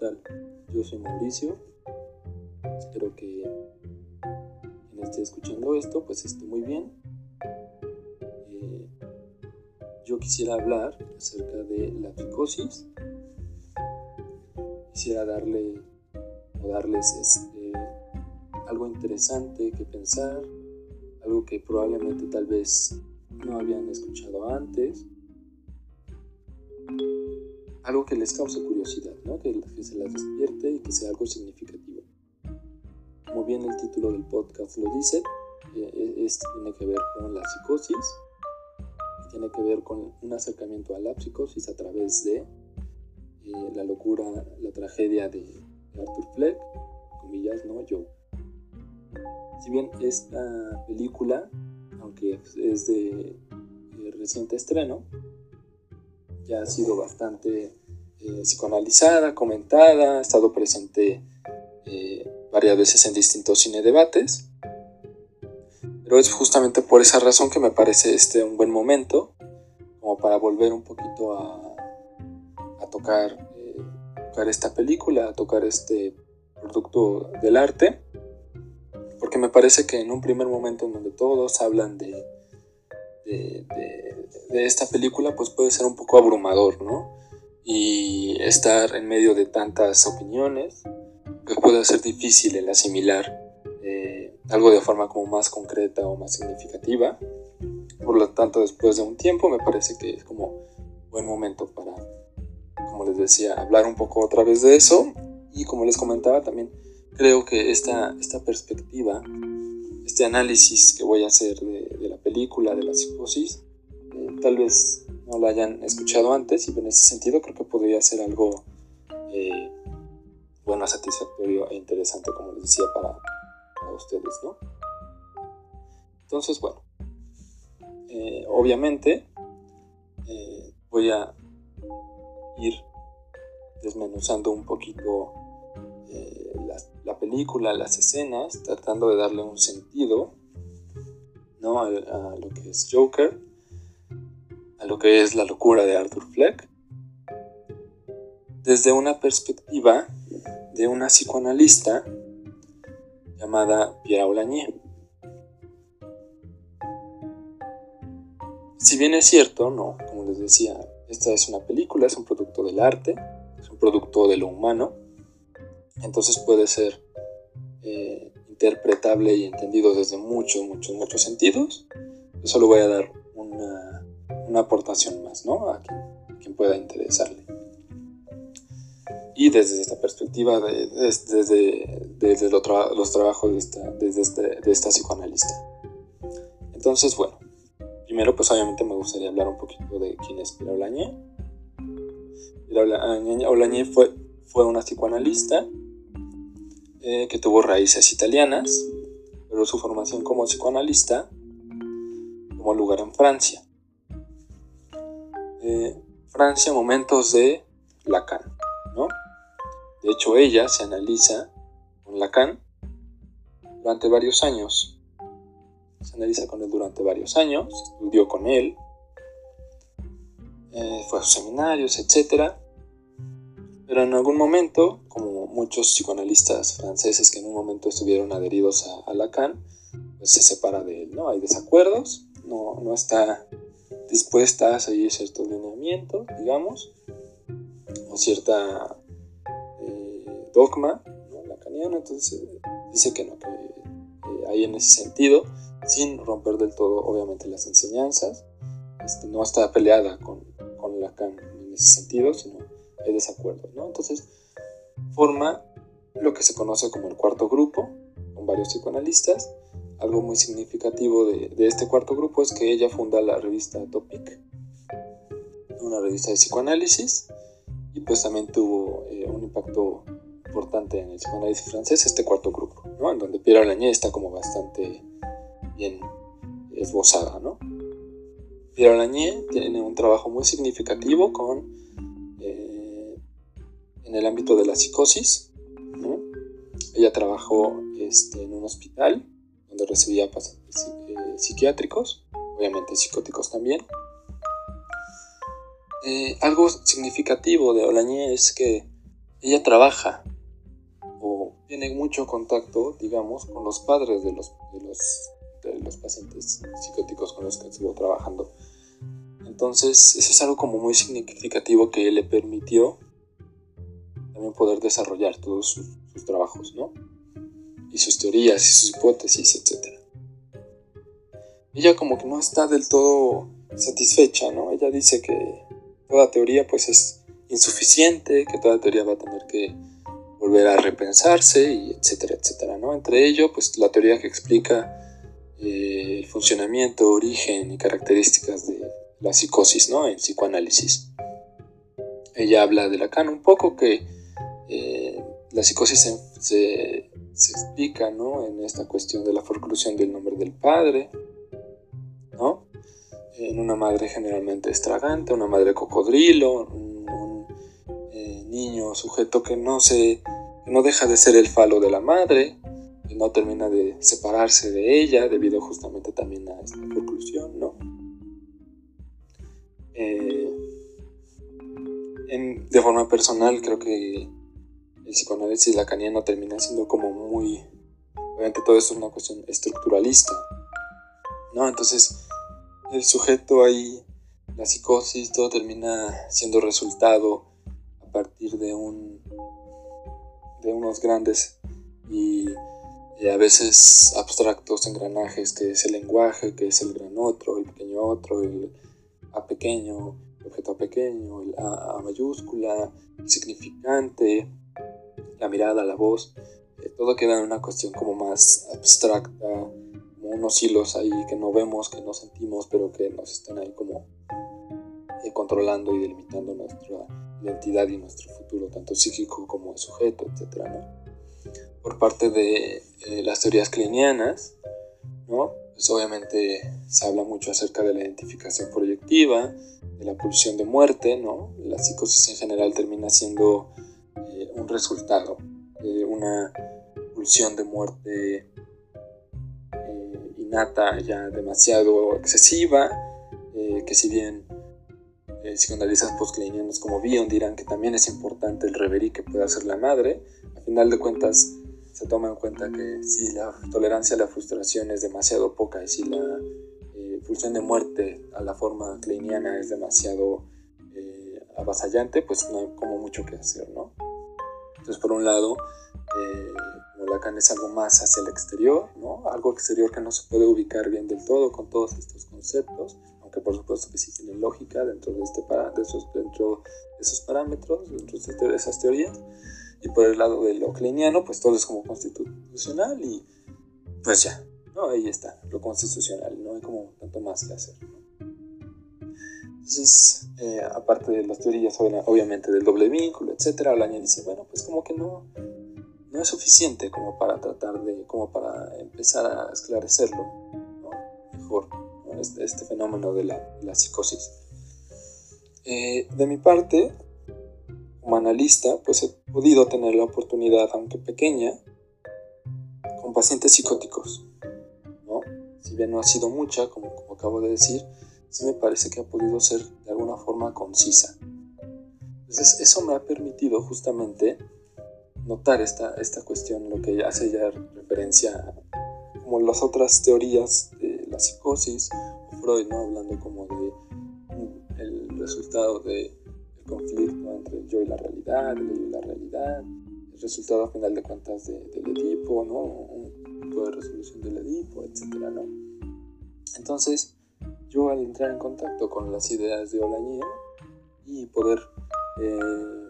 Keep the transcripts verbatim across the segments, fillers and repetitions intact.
tal? Yo soy Mauricio. Espero que quien esté escuchando esto pues esté muy bien. Eh, yo quisiera hablar acerca de la psicosis. Quisiera darle o darles este, algo interesante que pensar, algo que probablemente tal vez no habían escuchado antes, algo que les cause curiosidad, ¿no? que, que se las despierte y que sea algo significativo. Como bien el título del podcast lo dice, eh, esto tiene que ver con la psicosis, tiene que ver con un acercamiento a la psicosis a través de eh, la locura, la tragedia de, de Arthur Fleck, comillas, no Joe. Si bien esta película, aunque es de eh, reciente estreno, ya ha sido bastante eh, psicoanalizada, comentada, ha estado presente eh, varias veces en distintos cinedebates, pero es justamente por esa razón que me parece este un buen momento como para volver un poquito a, a tocar, eh, tocar esta película, a tocar este producto del arte, porque me parece que en un primer momento en donde todos hablan de, de, de, de esta película, pues puede ser un poco abrumador, ¿no? Y estar en medio de tantas opiniones, pues puede ser difícil el asimilar eh, algo de forma como más concreta o más significativa. Por lo tanto, después de un tiempo, me parece que es como buen momento para, como les decía, hablar un poco otra vez de eso. Y como les comentaba también, creo que esta, esta perspectiva, este análisis que voy a hacer de, de la película, de la psicosis, eh, tal vez no la hayan escuchado antes, y en ese sentido creo que podría ser algo eh, bueno, satisfactorio e interesante, como les decía, para, para ustedes, ¿no? Entonces, bueno, eh, obviamente eh, voy a ir desmenuzando un poquito eh, la, la película, las escenas, tratando de darle un sentido, ¿no? a, a lo que es Joker, a lo que es la locura de Arthur Fleck, desde una perspectiva de una psicoanalista llamada Pierre Aulagnier. Si bien es cierto, no, como les decía, esta es una película, es un producto del arte, es un producto de lo humano, entonces puede ser eh, interpretable y entendido desde muchos, muchos, muchos sentidos. Yo solo voy a dar una, una aportación más, ¿no? A quien, a quien pueda interesarle. Y desde esta perspectiva, de, de, desde, desde lo tra- los trabajos de esta, desde este, de esta psicoanalista. Entonces, bueno, primero pues obviamente me gustaría hablar un poquito de quién es Pierre Aulagnier. Pierre Aulagnier fue, fue una psicoanalista eh, que tuvo raíces italianas, pero su formación como psicoanalista tomó lugar en Francia. Eh, Francia, momentos de Lacan, ¿no? De hecho, ella se analiza con Lacan durante varios años. Se analiza con él durante varios años, estudió con él, eh, fue a sus seminarios, etcétera. Pero en algún momento, como muchos psicoanalistas franceses que en un momento estuvieron adheridos a, a Lacan, pues se separa de él, ¿no? Hay desacuerdos, no, no está dispuesta a seguir ciertos lineamientos, digamos, o cierta eh, dogma, ¿no? Lacaniano. Entonces eh, dice que no, que eh, hay en ese sentido, sin romper del todo obviamente las enseñanzas, este, no está peleada con, con Lacan en ese sentido, sino hay desacuerdo, ¿no? Entonces forma lo que se conoce como el cuarto grupo, con varios psicoanalistas. Algo muy significativo de, de este cuarto grupo es que ella funda la revista Topic, una revista de psicoanálisis, y pues también tuvo eh, un impacto importante en el psicoanálisis francés este cuarto grupo, ¿no? En donde Pierre Aulagnier está como bastante bien esbozada, ¿no? Pierre Aulagnier tiene un trabajo muy significativo con eh, en el ámbito de la psicosis, ¿no? Ella trabajó este, en un hospital donde recibía pacientes eh, psiquiátricos, obviamente psicóticos también. Eh, algo significativo de Aulagnier es que ella trabaja o tiene mucho contacto, digamos, con los padres de los, de los, de los pacientes psicóticos con los que estuvo trabajando. Entonces, eso es algo como muy significativo que le permitió también poder desarrollar todos sus, sus trabajos, ¿no? Y sus teorías y sus hipótesis, etcétera. Ella como que no está del todo satisfecha, ¿no? Ella dice que toda teoría pues es insuficiente, que toda teoría va a tener que volver a repensarse, y etcétera, etcétera, ¿no? Entre ello, pues la teoría que explica eh, el funcionamiento, origen y características de la psicosis, ¿no? En psicoanálisis. Ella habla de Lacan un poco, que eh, la psicosis se, se, se explica, ¿no? En esta cuestión de la forclusión del nombre del padre, ¿no? En una madre generalmente estragante, una madre cocodrilo, un, un eh, niño sujeto que no se, que no deja de ser el falo de la madre, que no termina de separarse de ella debido justamente también a esta forclusión, ¿no? Eh, en, de forma personal creo que el psicoanálisis lacaniano termina siendo como muy, obviamente todo esto es una cuestión estructuralista, ¿no? Entonces el sujeto ahí, la psicosis, todo termina siendo resultado a partir de un de unos grandes y, y a veces abstractos engranajes, que es el lenguaje, que es el gran otro, el pequeño otro, el A pequeño, el objeto A pequeño, el A, A mayúscula, el significante, la mirada, la voz, eh, todo queda en una cuestión como más abstracta, como unos hilos ahí que no vemos, que no sentimos, pero que nos están ahí como eh, controlando y delimitando nuestra identidad y nuestro futuro, tanto psíquico como de sujeto, etcétera, ¿no? Por parte de eh, las teorías kleinianas, ¿no? Pues obviamente se habla mucho acerca de la identificación proyectiva, de la pulsión de muerte, ¿no? La psicosis en general termina siendo eh, un resultado de una pulsión de muerte eh, innata, ya demasiado excesiva, eh, que si bien eh, psicoanalistas postkleinianos como Bion dirán que también es importante el reverie que puede hacer la madre, a final de cuentas se toma en cuenta que si la tolerancia a la frustración es demasiado poca y si la eh, pulsión de muerte a la forma kleiniana es demasiado eh, avasallante, pues no hay como mucho que hacer, ¿no? Entonces, por un lado, eh, como Lacan es algo más hacia el exterior, ¿no? Algo exterior que no se puede ubicar bien del todo con todos estos conceptos, aunque por supuesto que sí tienen lógica dentro de, este para, de, esos, dentro de esos parámetros, dentro de esas teorías. Y por el lado de lo kleiniano, pues todo es como constitucional y pues ya, ¿no? Ahí está, lo constitucional, no hay como tanto más que hacer, ¿no? Entonces, eh, aparte de las teorías, obviamente, del doble vínculo, etcétera, Olaña dice, bueno, pues como que no, no es suficiente como para tratar de, como para empezar a esclarecerlo, ¿no? Mejor, ¿no? Este, este fenómeno de la, de la psicosis. Eh, de mi parte, como analista, pues he podido tener la oportunidad, aunque pequeña, con pacientes psicóticos, ¿no? Si bien no ha sido mucha, como, como acabo de decir, sí me parece que ha podido ser de alguna forma concisa. Entonces eso me ha permitido justamente notar esta, esta cuestión, lo que hace ya referencia a como las otras teorías de la psicosis, o Freud, ¿no? Hablando como de um, el resultado de conflicto entre el yo y la realidad, el yo y la realidad, el resultado a final de cuentas de, del Edipo, ¿no? Un tipo de resolución del Edipo, etcétera, ¿no? Entonces, yo al entrar en contacto con las ideas de Olañía y poder eh,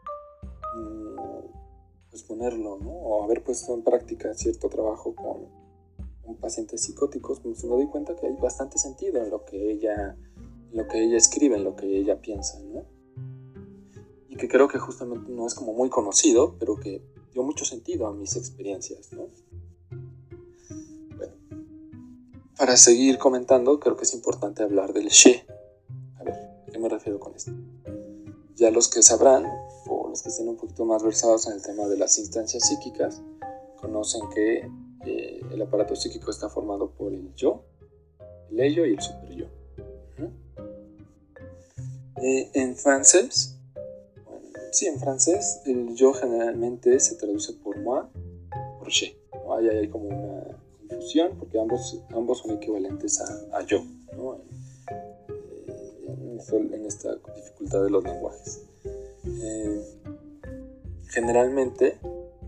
pues ponerlo, ¿no? O haber puesto en práctica cierto trabajo con, con pacientes psicóticos, pues me doy cuenta que hay bastante sentido en lo que ella, en lo que ella escribe, en lo que ella piensa, ¿no? Y que creo que justamente no es como muy conocido, pero que dio mucho sentido a mis experiencias, ¿no? Bueno, para seguir comentando, creo que es importante hablar del She. A ver, ¿a qué me refiero con esto? Ya los que sabrán, o los que estén un poquito más versados en el tema de las instancias psíquicas, conocen que eh, el aparato psíquico está formado por el yo, el ello y el superyo. ¿Uh-huh? Eh, en francés, Sí, en francés el yo generalmente se traduce por moi, por je, ¿no? Ahí hay como una confusión porque ambos, ambos son equivalentes a, a yo, ¿no? En, en, en esta dificultad de los lenguajes. Eh, generalmente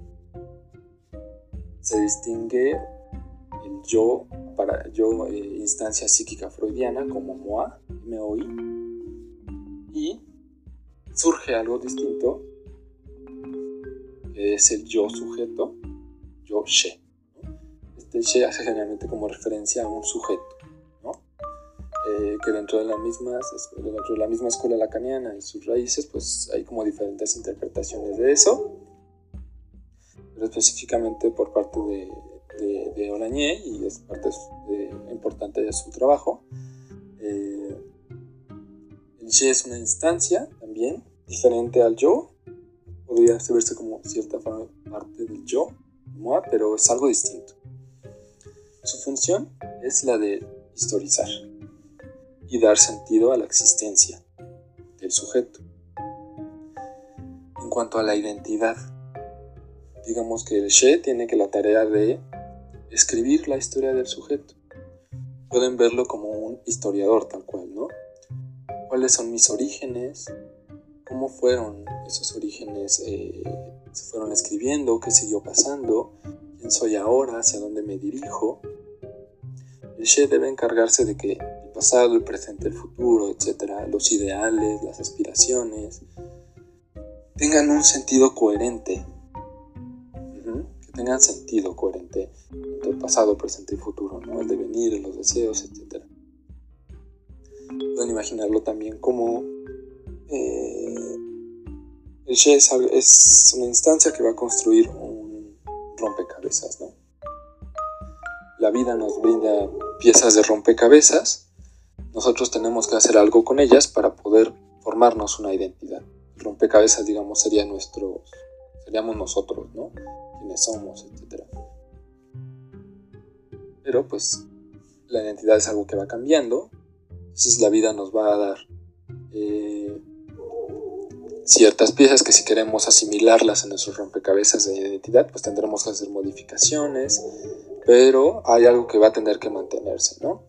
se distingue el yo, para yo eh, instancia psíquica freudiana como moi, M O I, y surge algo distinto, que es el yo sujeto, yo je. Este je hace generalmente como referencia a un sujeto, ¿no? Eh, que dentro de, la misma, dentro de la misma escuela lacaniana y sus raíces, pues hay como diferentes interpretaciones de eso, pero específicamente por parte de, de, de Olagnier, y es parte de, importante de su trabajo. Eh, el je es una instancia también diferente al yo, podría verse como cierta parte del yo, moi, pero es algo distinto. Su función es la de historizar y dar sentido a la existencia del sujeto. En cuanto a la identidad, digamos que el je tiene que la tarea de escribir la historia del sujeto. Pueden verlo como un historiador tal cual, ¿no? ¿Cuáles son mis orígenes? ¿Cómo fueron esos orígenes? Eh, ¿Se fueron escribiendo? ¿Qué siguió pasando? ¿Quién soy ahora? ¿Hacia dónde me dirijo? El je debe encargarse de que el pasado, el presente, el futuro, etcétera, los ideales, las aspiraciones, tengan un sentido coherente. Uh-huh. Que tengan sentido coherente entre el pasado, presente y futuro, ¿no? El devenir, los deseos, etcétera. Pueden imaginarlo también como eh, el je es, es una instancia que va a construir un rompecabezas, ¿no? La vida nos brinda piezas de rompecabezas, nosotros tenemos que hacer algo con ellas para poder formarnos una identidad. El rompecabezas, digamos, sería nuestro, seríamos nosotros, ¿no? Quiénes somos, etcétera. Pero pues la identidad es algo que va cambiando, entonces la vida nos va a dar eh, ciertas piezas que si queremos asimilarlas en nuestros rompecabezas de identidad, pues tendremos que hacer modificaciones, pero hay algo que va a tener que mantenerse, ¿no?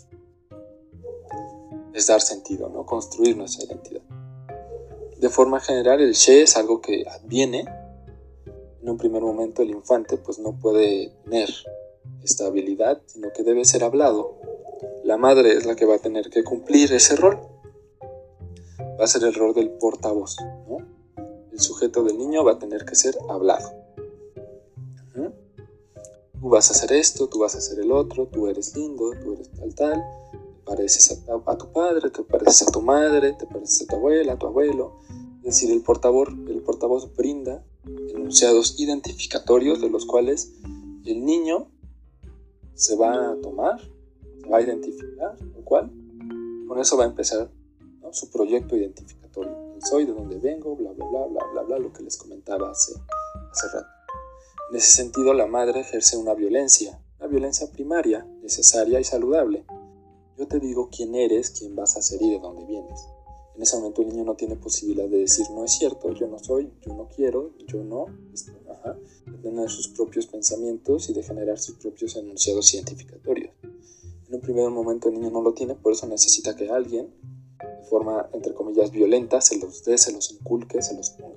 Es dar sentido, ¿no? Construir nuestra identidad. De forma general, el je es algo que adviene. En un primer momento, el infante pues no puede tener esta habilidad, sino que debe ser hablado. La madre es la que va a tener que cumplir ese rol. Va a ser el rol del portavoz, ¿no? El sujeto del niño va a tener que ser hablado. ¿Mm? Tú vas a hacer esto, tú vas a hacer el otro, tú eres lindo, tú eres tal, tal, te pareces a, a tu padre, te pareces a tu madre, te pareces a tu abuela, a tu abuelo. Es decir, el portavoz, el portavoz brinda enunciados identificatorios de los cuales el niño se va a tomar, se va a identificar, lo cual con eso va a empezar, ¿no? Su proyecto identificatorio. ¿Quién soy? ¿De dónde vengo? Bla, bla, bla, bla, bla, bla, lo que les comentaba hace, hace rato. En ese sentido, la madre ejerce una violencia, una violencia primaria, necesaria y saludable. Yo te digo quién eres, quién vas a ser y de dónde vienes. En ese momento el niño no tiene posibilidad de decir no es cierto, yo no soy, yo no quiero, yo no, esto, ajá, de tener sus propios pensamientos y de generar sus propios enunciados identificatorios. En un primer momento el niño no lo tiene, por eso necesita que alguien, de forma, entre comillas, violenta, se los dé, se los inculque, se los ponga.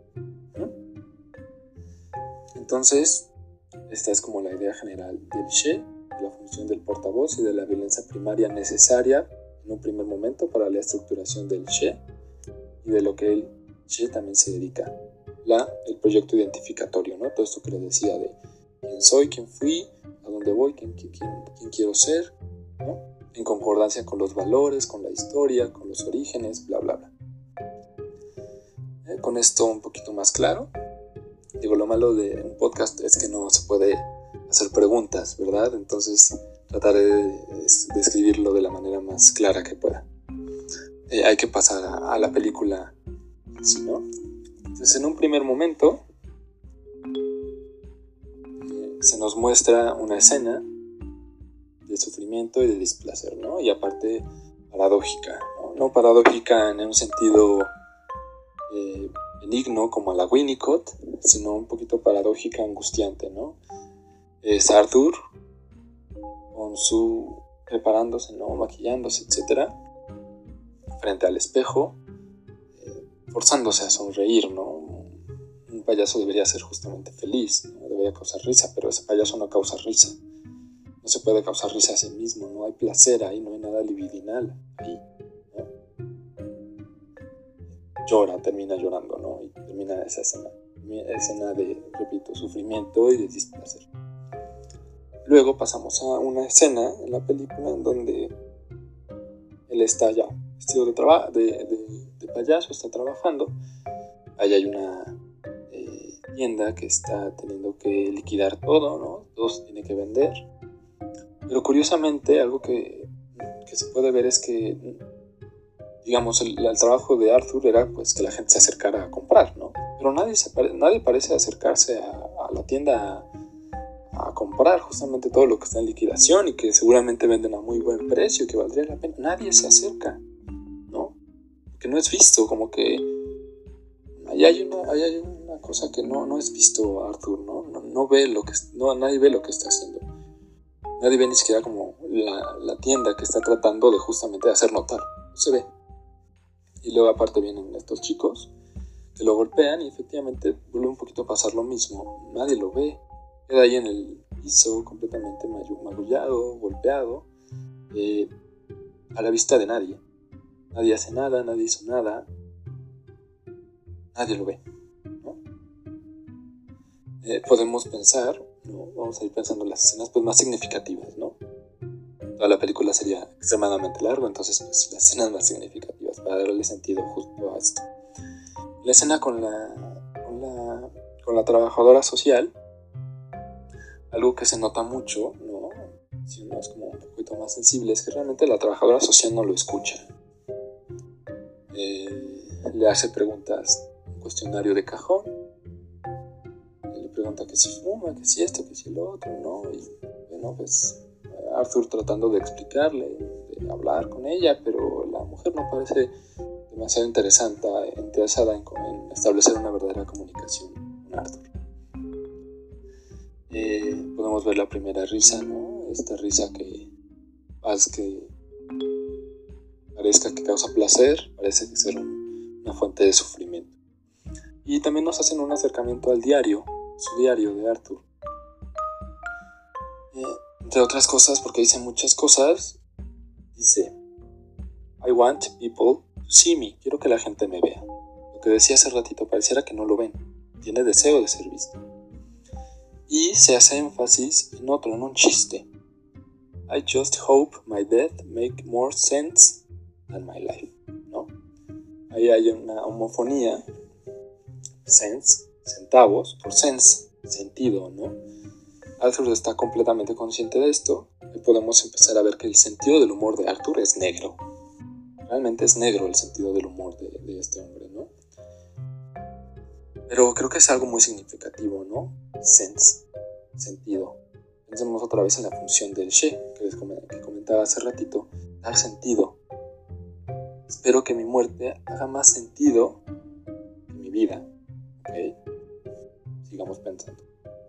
Entonces, esta es como la idea general del je, de la función del portavoz y de la violencia primaria necesaria en un primer momento para la estructuración del je y de lo que el je también se dedica, la, el proyecto identificatorio, ¿no? Todo esto que les decía de quién soy, quién fui, a dónde voy, quién, quién, quién quiero ser, ¿no? En concordancia con los valores, con la historia, con los orígenes, bla, bla, bla. Eh, con esto un poquito más claro. Digo, lo malo de un podcast es que no se puede hacer preguntas, ¿verdad? Entonces trataré de, de escribirlo de la manera más clara que pueda. Eh, hay que pasar a, a la película, ¿sí, no? Entonces, en un primer momento eh, se nos muestra una escena de sufrimiento y de displacer, ¿no? Y aparte paradójica, ¿no? No paradójica en un sentido eh, benigno como a la Winnicott, sino un poquito paradójica, angustiante, ¿no? Es Arthur con su preparándose, ¿no? Maquillándose, etcétera, frente al espejo, eh, forzándose a sonreír, ¿no? Un payaso debería ser justamente feliz, ¿no? Debería causar risa, pero ese payaso no causa risa. No se puede causar risa a sí mismo, no hay placer ahí, no hay nada libidinal ahí, ¿no? Llora, termina llorando, ¿no? Y termina esa escena, escena de, repito, sufrimiento y de displacer. Luego pasamos a una escena en la película en donde él está ya vestido de, traba- de, de, de payaso, está trabajando. Ahí hay una eh, tienda que está teniendo que liquidar todo, ¿no? Todo se tiene que vender. Pero curiosamente, algo que, que se puede ver es que, digamos, el, el trabajo de Arthur era pues que la gente se acercara a comprar, ¿no? Pero nadie, se pare, nadie parece acercarse a, a la tienda a, a comprar justamente todo lo que está en liquidación y que seguramente venden a muy buen precio y que valdría la pena. Nadie se acerca, ¿no? Que no es visto, como que ahí hay una, ahí hay una cosa que no, no es visto Arthur, ¿no? No, no ve lo que, no, nadie ve lo que está haciendo. Nadie ve ni siquiera como la, la tienda que está tratando de justamente hacer notar. No se ve. Y luego aparte vienen estos chicos que lo golpean y efectivamente vuelve un poquito a pasar lo mismo. Nadie lo ve. Queda ahí en el piso completamente magullado, golpeado, eh, a la vista de nadie. Nadie hace nada, nadie hizo nada. Nadie lo ve, ¿no? Eh, podemos pensar, ¿no? Vamos a ir pensando en las escenas pues, más significativas, ¿no? Toda la película sería extremadamente larga, entonces pues las escenas más significativas para darle sentido justo a esto. La escena con la, con la, con la trabajadora social, algo que se nota mucho, ¿no? Si uno es como un poquito más sensible, es que realmente la trabajadora social no lo escucha. Eh, le hace preguntas, un cuestionario de cajón, le pregunta que si fuma, que si esto, que si lo otro, ¿no? Y bueno, pues Arthur tratando de explicarle, de hablar con ella, pero la mujer no parece demasiado interesante, interesada en, en establecer una verdadera comunicación con Arthur. Eh, podemos ver la primera risa, ¿no? Esta risa que hace que parezca que causa placer, parece que ser un, una fuente de sufrimiento. Y también nos hacen un acercamiento al diario, su diario de Arthur. Eh, entre otras cosas, porque dice muchas cosas, dice: I want people to see me. Quiero que la gente me vea. Lo que decía hace ratito, pareciera que no lo ven. Tiene deseo de ser visto. Y se hace énfasis en otro, en un chiste. I just hope my death make more sense than my life, ¿no? Ahí hay una homofonía. Sense, centavos, por sense, sentido, ¿no? Arthur está completamente consciente de esto y podemos empezar a ver que el sentido del humor de Arthur es negro. Realmente es negro el sentido del humor de, de este hombre, ¿no? Pero creo que es algo muy significativo, ¿no? Sense, sentido. Pensemos otra vez en la función del she, que les que comentaba hace ratito, dar sentido. Espero que mi muerte haga más sentido que mi vida, ¿ok? Sigamos pensando.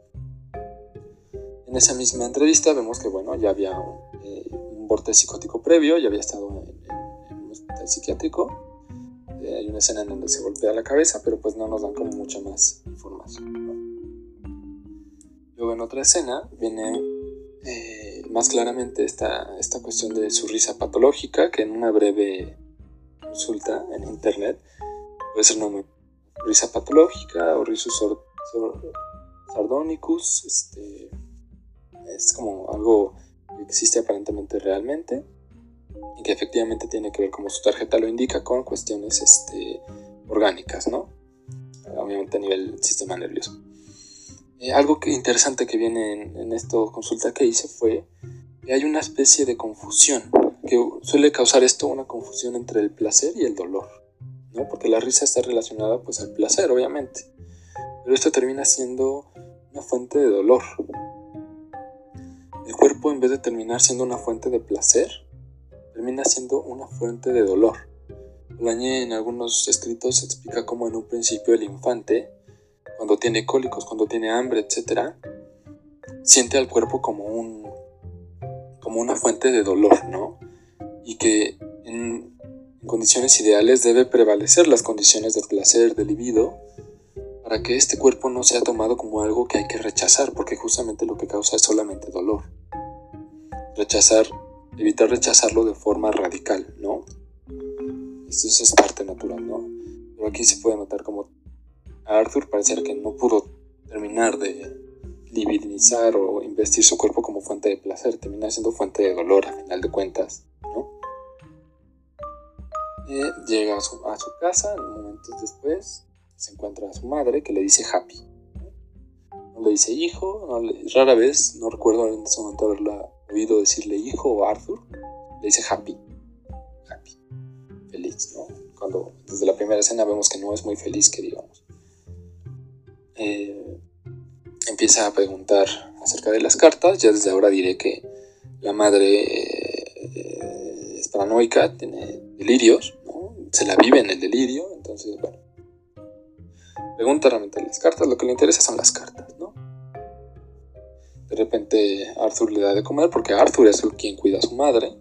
En esa misma entrevista vemos que, bueno, ya había un, eh, un vortex psicótico previo, ya había estado en, en, en un hospital psiquiátrico. Eh, hay una escena en donde se golpea la cabeza, pero pues no nos dan como mucha más información, ¿no? Luego en otra escena viene eh, más claramente esta, esta cuestión de su risa patológica, que en una breve consulta en internet puede ser nombre risa patológica o risus sor, sor, sardonicus, este... es como algo que existe aparentemente realmente y que efectivamente tiene que ver, como su tarjeta lo indica, con cuestiones este, orgánicas, ¿no? Obviamente a nivel del sistema nervioso. Eh, algo que interesante que viene en, en esta consulta que hice fue que hay una especie de confusión, que suele causar esto una confusión entre el placer y el dolor, ¿no? Porque la risa está relacionada pues al placer, obviamente, pero esto termina siendo una fuente de dolor. El cuerpo, en vez de terminar siendo una fuente de placer, termina siendo una fuente de dolor. Bolañé en algunos escritos explica cómo en un principio el infante, cuando tiene cólicos, cuando tiene hambre, etcétera, siente al cuerpo como un como una fuente de dolor, ¿no? Y que en, en condiciones ideales debe prevalecer las condiciones de placer, de libido, para que este cuerpo no sea tomado como algo que hay que rechazar, porque justamente lo que causa es solamente dolor. Rechazar, evitar rechazarlo de forma radical, ¿no? Eso, eso es parte natural, ¿no? Pero aquí se puede notar como a Arthur pareciera que no pudo terminar de libidinizar o investir su cuerpo como fuente de placer, termina siendo fuente de dolor a final de cuentas, ¿no? Eh, llega a su, a su casa, momentos después se encuentra a su madre que le dice Happy, ¿no? No le dice hijo, no le, rara vez, no recuerdo en ese momento haberla oído decirle hijo o Arthur, le dice Happy, Happy, feliz, ¿no? Cuando desde la primera escena vemos que no es muy feliz, que digamos. Eh, empieza a preguntar acerca de las cartas. Ya desde ahora diré que la madre eh, es paranoica, tiene delirios, ¿no? Se la vive en el delirio, entonces, bueno, pregunta realmente las cartas, lo que le interesa son las cartas, ¿no? De repente Arthur le da de comer porque Arthur es el quien cuida a su madre.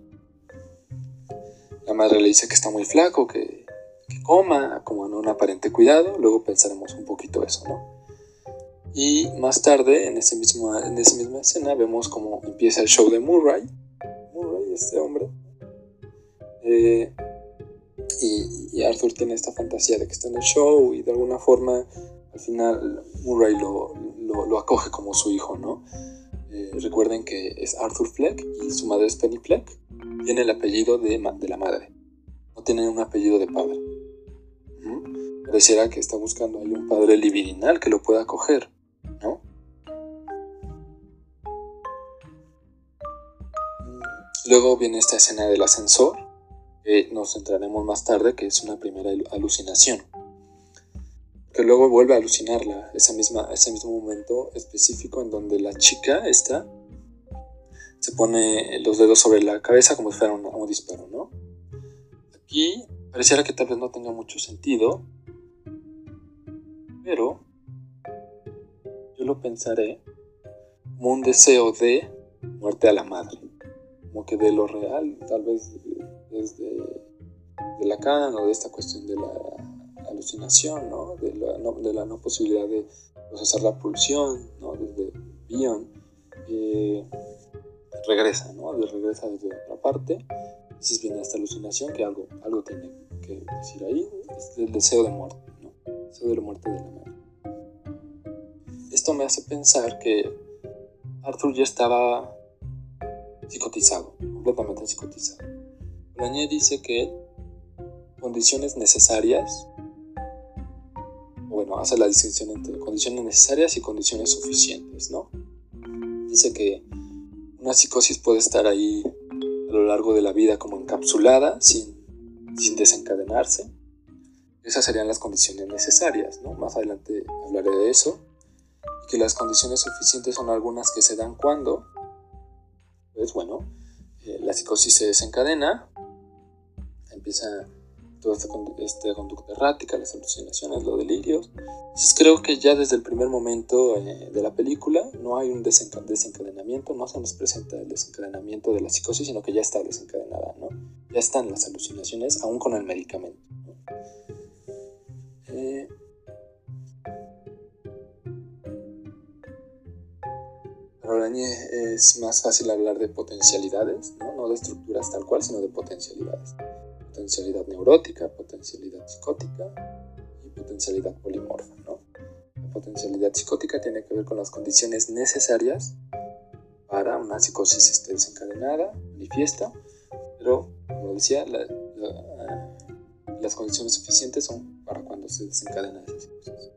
La madre le dice que está muy flaco, que, que coma, como en un aparente cuidado. Luego pensaremos un poquito eso, ¿no? Y más tarde, en, ese mismo, en esa misma escena, vemos cómo empieza el show de Murray. Murray, este hombre. Eh, y, y Arthur tiene esta fantasía de que está en el show y de alguna forma, al final, Murray lo, lo, lo acoge como su hijo, ¿no? Eh, recuerden que es Arthur Fleck y su madre es Penny Fleck. Tiene el apellido de, de la madre. No tiene un apellido de padre. ¿Mm? Pareciera que está buscando ahí un padre libidinal que lo pueda acoger, ¿no? Luego viene esta escena del ascensor, que nos centraremos más tarde, que es una primera alucinación. Que luego vuelve a alucinarla, esa misma, ese mismo momento específico en donde la chica esta se pone los dedos sobre la cabeza como si fuera un, un disparo, ¿no? Aquí pareciera que tal vez no tenga mucho sentido, pero yo lo pensaré como un deseo de muerte a la madre, como que de lo real, tal vez desde de Lacan o de esta cuestión de la alucinación, ¿no? De la no, de la no posibilidad de procesar la pulsión, ¿no? Desde Bion eh, regresa, ¿no? De regresa desde otra parte. Entonces viene esta alucinación que algo, algo tiene que decir ahí, es el deseo de muerte, ¿no? El deseo de la muerte de la madre. Esto me hace pensar que Arthur ya estaba psicotizado, completamente psicotizado. Bolañé dice que condiciones necesarias, bueno, hace la distinción entre condiciones necesarias y condiciones suficientes, ¿no? Dice que una psicosis puede estar ahí a lo largo de la vida como encapsulada, sin, sin desencadenarse. Esas serían las condiciones necesarias, ¿no? Más adelante hablaré de eso. Y que las condiciones suficientes son algunas que se dan cuando, pues bueno, eh, la psicosis se desencadena, empieza toda esta, esta conducta errática, las alucinaciones, los delirios. Entonces creo que ya desde el primer momento eh, de la película no hay un desenca- desencadenamiento, no se nos presenta el desencadenamiento de la psicosis, sino que ya está desencadenada, ¿no? Ya están las alucinaciones, aún con el medicamento, ¿no? Eh, para Bolañé es más fácil hablar de potencialidades, ¿no? No de estructuras tal cual, sino de potencialidades. Potencialidad neurótica, potencialidad psicótica y potencialidad polimorfa, ¿no? La potencialidad psicótica tiene que ver con las condiciones necesarias para una psicosis esté desencadenada, manifiesta, pero, como decía, la, la, las condiciones suficientes son para cuando se desencadena esa psicosis.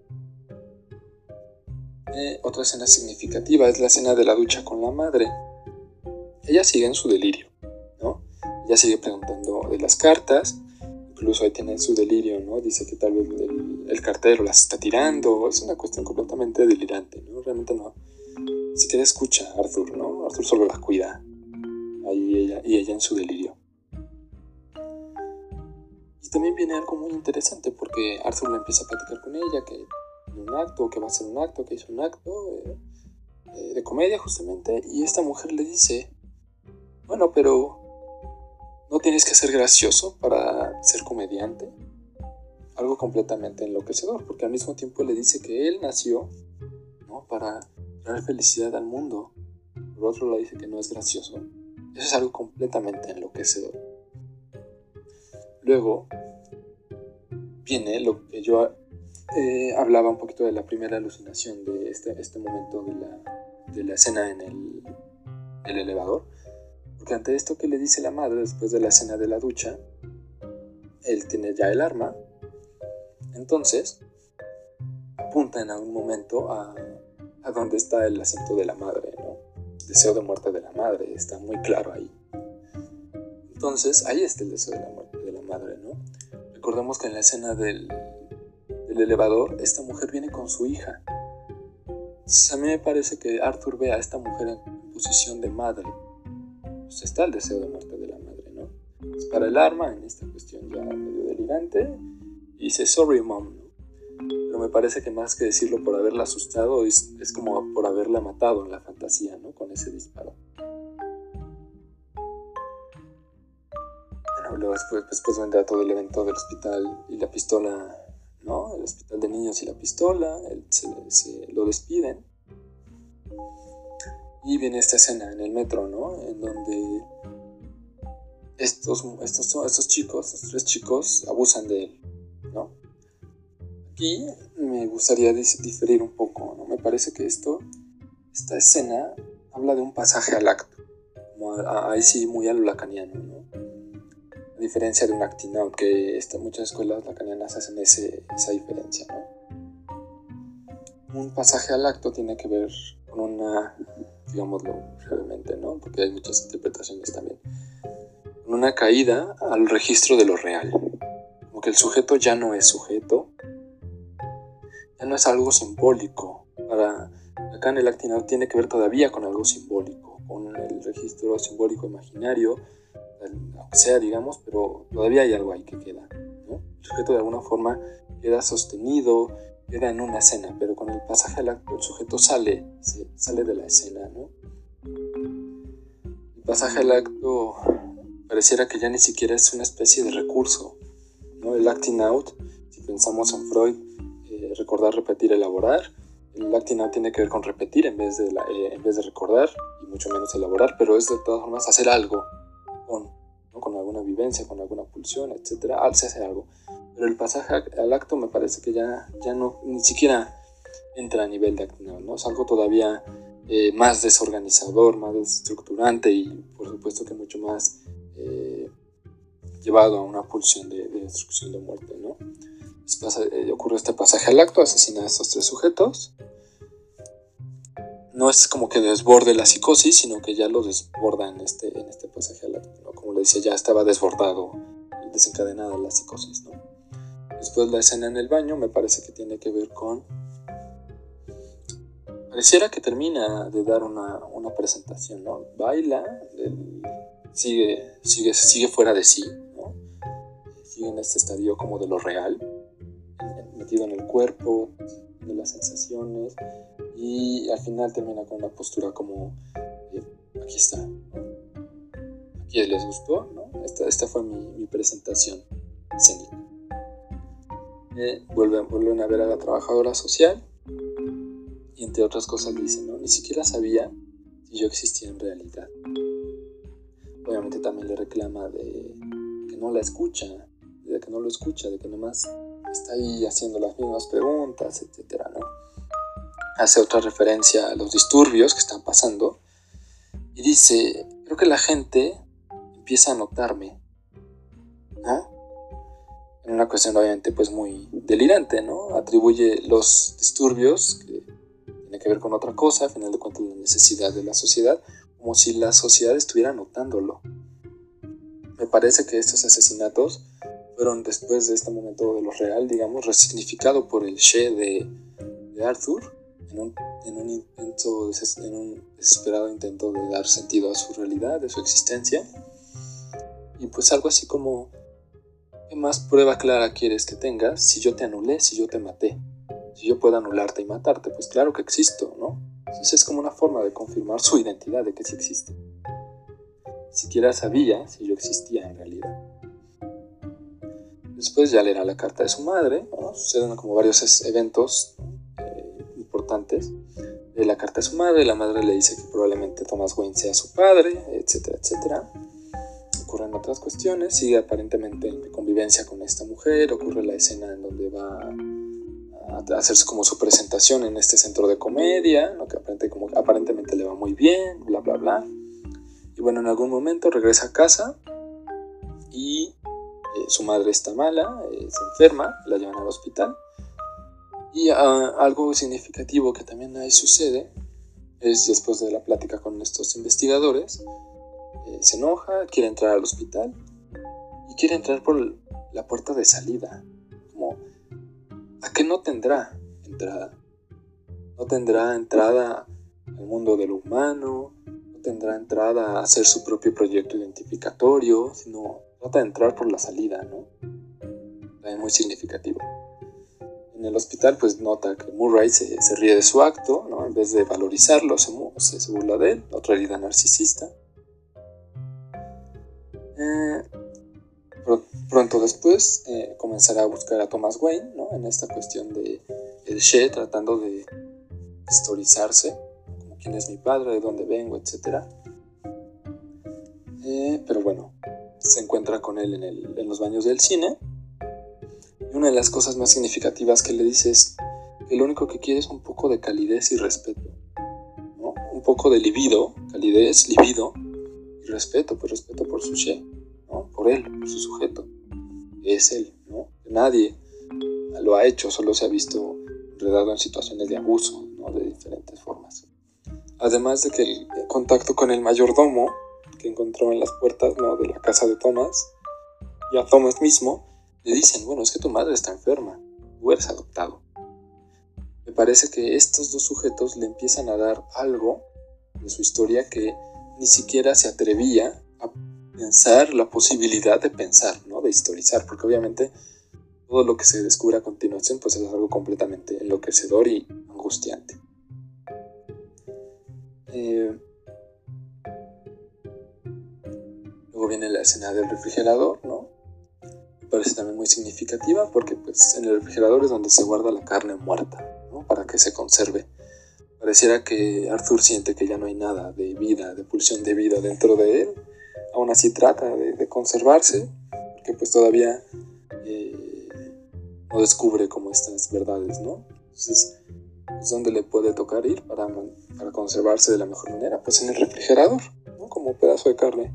Eh, otra escena significativa es la escena de la ducha con la madre. Ella sigue en su delirio, ¿no? Ella sigue preguntando de las cartas, incluso ahí tiene su delirio, ¿no? Dice que tal vez el, el cartero las está tirando, es una cuestión completamente delirante, ¿no? Realmente no, ni siquiera escucha a Arthur, ¿no? Arthur solo la cuida, ahí ella, y ella en su delirio. también viene algo muy interesante, porque Arthur le empieza a platicar con ella que en un acto, que va a ser un acto, que hizo un acto eh, eh, de comedia justamente, y esta mujer le dice, bueno, pero no tienes que ser gracioso para ser comediante. Algo completamente enloquecedor, porque al mismo tiempo le dice que él nació, ¿no?, para traer felicidad al mundo. Por otro lado dice que no es gracioso. Eso es algo completamente enloquecedor. Luego viene lo que yo eh, hablaba un poquito de la primera alucinación, de este, este momento de la, de la escena en el, el elevador. Porque ante esto que le dice la madre después de la escena de la ducha, él tiene ya el arma. Entonces apunta en algún momento a, a donde está el asiento de la madre, ¿no? Deseo de muerte de la madre, está muy claro ahí. Entonces ahí está el deseo de la muerte de la madre, ¿no? Recordemos que en la escena del, del elevador, esta mujer viene con su hija. Entonces a mí me parece que Arthur ve a esta mujer en posición de madre. Pues está el deseo de muerte de la madre, ¿no? Dispara el arma en esta cuestión ya medio delirante y dice sorry mom, ¿no? Pero me parece que más que decirlo por haberla asustado es, es como por haberla matado en la fantasía, ¿no? Con ese disparo. Bueno, luego después, después vendrá todo el evento del hospital y la pistola, ¿no? El hospital de niños y la pistola, él se, se lo despiden. Y viene esta escena en el metro, ¿no? En donde estos, estos, estos chicos, estos tres chicos, abusan de él, ¿no? Aquí me gustaría diferir un poco, ¿no? Me parece que esto, esta escena habla de un pasaje al acto, como a, ahí sí muy a lo lacaniano, ¿no? A diferencia de un acting out, que esta, muchas escuelas lacanianas hacen ese, esa diferencia, ¿no? Un pasaje al acto tiene que ver con una, digámoslo brevemente, ¿no? Porque hay muchas interpretaciones también, con una caída al registro de lo real, como que el sujeto ya no es sujeto, ya no es algo simbólico. Para acá en el acting out tiene que ver todavía con algo simbólico, con el registro simbólico imaginario, aunque sea, digamos, pero todavía hay algo ahí que queda, ¿no? El sujeto de alguna forma queda sostenido, queda en una escena, pero con el pasaje al acto el sujeto sale, sí, sale de la escena, ¿no? El pasaje al acto pareciera que ya ni siquiera es una especie de recurso, ¿no? El acting out, si pensamos en Freud, eh, recordar, repetir, elaborar, el acting out tiene que ver con repetir en vez de, la, eh, en vez de recordar, y mucho menos elaborar, pero es de todas formas hacer algo con, ¿no? con alguna vivencia, con alguna pulsión, etcétera, al se hace algo. Pero el pasaje al acto me parece que ya, ya no, ni siquiera entra a nivel de acting out, ¿no? Es algo todavía eh, más desorganizador, más desestructurante y por supuesto que mucho más eh, llevado a una pulsión de, de destrucción, de muerte, ¿no? Pasa, eh, ocurre este pasaje al acto, asesina a estos tres sujetos. No es como que desborde la psicosis, sino que ya lo desborda en este, en este pasaje al acto, ¿no? Como le decía, ya estaba desbordado y desencadenada la psicosis, ¿no? Después la escena en el baño me parece que tiene que ver con... Pareciera que termina de dar una, una presentación, ¿no? Baila, el, sigue, sigue, sigue fuera de sí, ¿no? Sigue en este estadio como de lo real, metido en el cuerpo, de las sensaciones, y al final termina con una postura como eh, aquí está, ¿no? Aquí les gustó, ¿no? Esta, esta fue mi, mi presentación escénica. Eh, vuelven, vuelven a ver a la trabajadora social y entre otras cosas dicen, ¿no? Ni siquiera sabía si yo existía en realidad. Obviamente también le reclama de que no la escucha, de que no lo escucha, de que nomás está ahí haciendo las mismas preguntas, etcétera, ¿no? Hace otra referencia a los disturbios que están pasando y dice, creo que la gente empieza a notarme, ¿no? En una cuestión obviamente pues muy delirante, ¿no? Atribuye los disturbios, que tiene que ver con otra cosa, al final de cuentas la necesidad de la sociedad, como si la sociedad estuviera notándolo. Me parece que estos asesinatos fueron después de este momento de lo real, digamos, resignificado por el She de, de Arthur en un, en, un intento, en un desesperado intento de dar sentido a su realidad, de su existencia. Y pues algo así como ¿qué más prueba clara quieres que tengas si yo te anulé, si yo te maté? Si yo puedo anularte y matarte, pues claro que existo, ¿no? Entonces es como una forma de confirmar su identidad, de que sí existe. Ni siquiera sabía si yo existía en realidad. Después ya leerá la carta de su madre, ¿no? Suceden como varios eventos eh, importantes. Lee la carta de su madre, la madre le dice que probablemente Thomas Wayne sea su padre, etcétera, etcétera. Ocurren otras cuestiones, sigue aparentemente en convivencia con esta mujer, ocurre la escena en donde va a hacerse como su presentación en este centro de comedia, ¿no? Que aparentemente, como, aparentemente le va muy bien, bla, bla, bla. Y bueno, en algún momento regresa a casa y eh, su madre está mala, eh, se enferma, la llevan al hospital. Y uh, algo significativo que también ahí sucede es después de la plática con estos investigadores, eh, se enoja, quiere entrar al hospital y quiere entrar por la puerta de salida. Como, ¿a qué no tendrá entrada? No tendrá entrada al mundo de lo humano, no tendrá entrada a hacer su propio proyecto identificatorio, sino trata de entrar por la salida, ¿no? Es muy significativo. En el hospital pues nota que Murray se, se ríe de su acto, ¿no? En vez de valorizarlo, se, se, se burla de él, otra herida narcisista. Eh, pr- pronto después eh, comenzará a buscar a Thomas Wayne, ¿no? En esta cuestión de el She, tratando de historizarse, como quién es mi padre, de dónde vengo, etcétera. Eh, pero bueno, se encuentra con él en, el, en los baños del cine. Y una de las cosas más significativas que le dice es que lo único que quiere es un poco de calidez y respeto, ¿no? Un poco de libido, calidez, libido y respeto, pues respeto por su She, ¿no? Por él, por su sujeto. Es él, ¿no? Nadie lo ha hecho, solo se ha visto enredado en situaciones de abuso, ¿no? De diferentes formas. Además de que el contacto con el mayordomo que encontró en las puertas, ¿no? De la casa de Thomas, y a Thomas mismo le dicen, bueno, es que tu madre está enferma, tú eres adoptado. Me parece que estos dos sujetos le empiezan a dar algo de su historia que ni siquiera se atrevía a pensar la posibilidad de pensar, ¿no? De historizar, porque obviamente todo lo que se descubre a continuación pues es algo completamente enloquecedor y angustiante. Eh, luego viene la escena del refrigerador, ¿no? Me parece también muy significativa porque pues en el refrigerador es donde se guarda la carne muerta, ¿no? Para que se conserve. Pareciera que Arthur siente que ya no hay nada de vida, de pulsión de vida dentro de él. Aún así trata de, de conservarse, porque pues todavía eh, no descubre como estas verdades, ¿no? Entonces, pues, ¿dónde le puede tocar ir para, para conservarse de la mejor manera? Pues en el refrigerador, ¿no? Como un pedazo de carne.